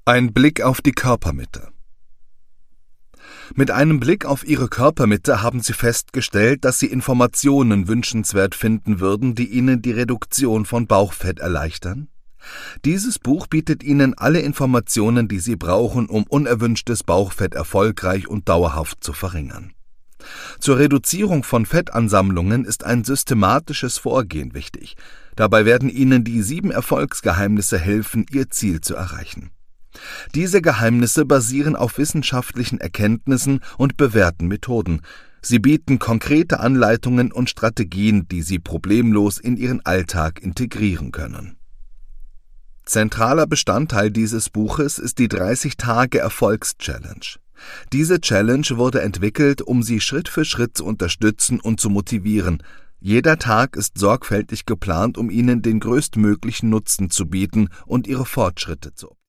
Ein Blick auf die Körpermitte. Mit einem Blick auf Ihre Körpermitte haben Sie festgestellt, dass Sie Informationen wünschenswert finden würden, die Ihnen die Reduktion von Bauchfett erleichtern? Dieses Buch bietet Ihnen alle Informationen, die Sie brauchen, um unerwünschtes Bauchfett erfolgreich und dauerhaft zu verringern. Zur Reduzierung von Fettansammlungen ist ein systematisches Vorgehen wichtig. Dabei werden Ihnen die 7 Erfolgsgeheimnisse helfen, Ihr Ziel zu erreichen. Diese Geheimnisse basieren auf wissenschaftlichen Erkenntnissen und bewährten Methoden. Sie bieten konkrete Anleitungen und Strategien, die Sie problemlos in Ihren Alltag integrieren können. Zentraler Bestandteil dieses Buches ist die 30-Tage-Erfolgs-Challenge. Diese Challenge wurde entwickelt, um Sie Schritt für Schritt zu unterstützen und zu motivieren. Jeder Tag ist sorgfältig geplant, um Ihnen den größtmöglichen Nutzen zu bieten und Ihre Fortschritte zu optimieren.